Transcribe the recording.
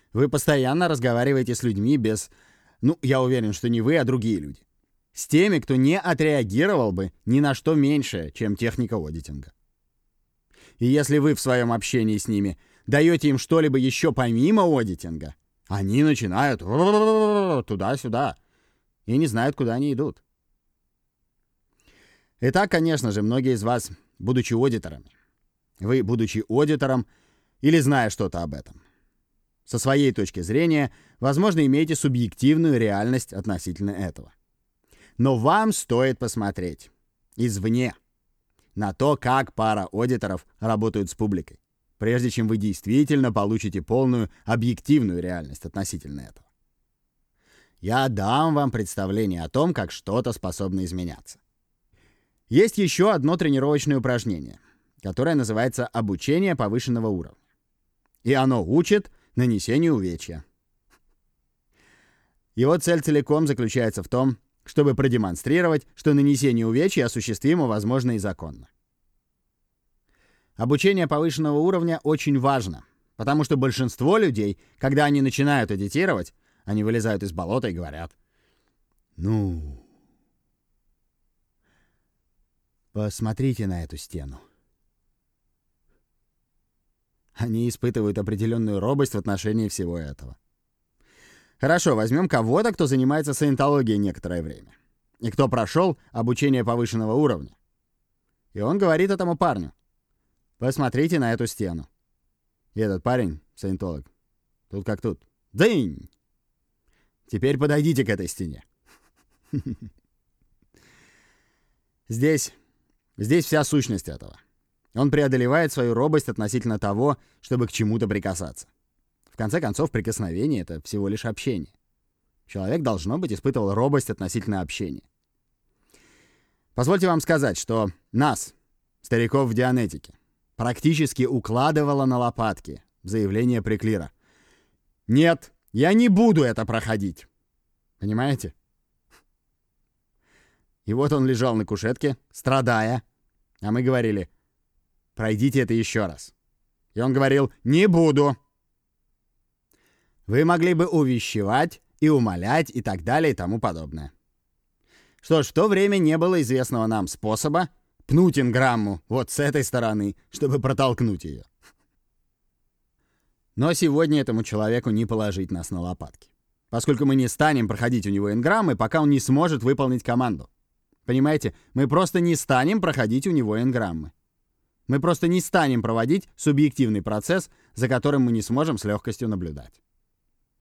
Вы постоянно разговариваете с людьми без... Ну, я уверен, что не вы, а другие люди. С теми, кто не отреагировал бы ни на что меньшее, чем техника одитинга. И если вы в своем общении с ними даете им что-либо еще помимо одитинга, они начинают туда-сюда и не знают, куда они идут. Итак, конечно же, многие из вас, будучи аудиторами, вы, будучи аудитором или зная что-то об этом, со своей точки зрения, возможно, имеете субъективную реальность относительно этого. Но вам стоит посмотреть извне на то, как пара аудиторов работают с публикой, прежде чем вы действительно получите полную объективную реальность относительно этого. Я дам вам представление о том, как что-то способно изменяться. Есть еще одно тренировочное упражнение, которое называется «Обучение повышенного уровня». И оно учит нанесению увечья. Его цель целиком заключается в том, чтобы продемонстрировать, что нанесение увечья осуществимо, возможно и законно. Обучение повышенного уровня очень важно, потому что большинство людей, когда они начинают эдитировать, они вылезают из болота и говорят: «Ну, посмотрите на эту стену». Они испытывают определенную робость в отношении всего этого. Хорошо, возьмем кого-то, кто занимается саентологией некоторое время, и кто прошел обучение повышенного уровня. И он говорит этому парню: «Посмотрите на эту стену». И этот парень, саентолог, тут как тут: «Дынь! Теперь подойдите к этой стене». Здесь вся сущность этого. Он преодолевает свою робость относительно того, чтобы к чему-то прикасаться. В конце концов, прикосновение — это всего лишь общение. Человек, должно быть, испытывал робость относительно общения. Позвольте вам сказать, что нас, стариков в Дианетике, практически укладывало на лопатки заявление Приклира: «Нет, я не буду это проходить». Понимаете? И вот он лежал на кушетке, страдая, а мы говорили: «Пройдите это еще раз». И он говорил: «Не буду». Вы могли бы увещевать и умолять и так далее и тому подобное. Что ж, в то время не было известного нам способа пнуть энграмму вот с этой стороны, чтобы протолкнуть ее. Но сегодня этому человеку не положить нас на лопатки, поскольку мы не станем проходить у него энграммы, пока он не сможет выполнить команду. Понимаете, мы просто не станем проходить у него энграммы. Мы просто не станем проводить субъективный процесс, за которым мы не сможем с легкостью наблюдать.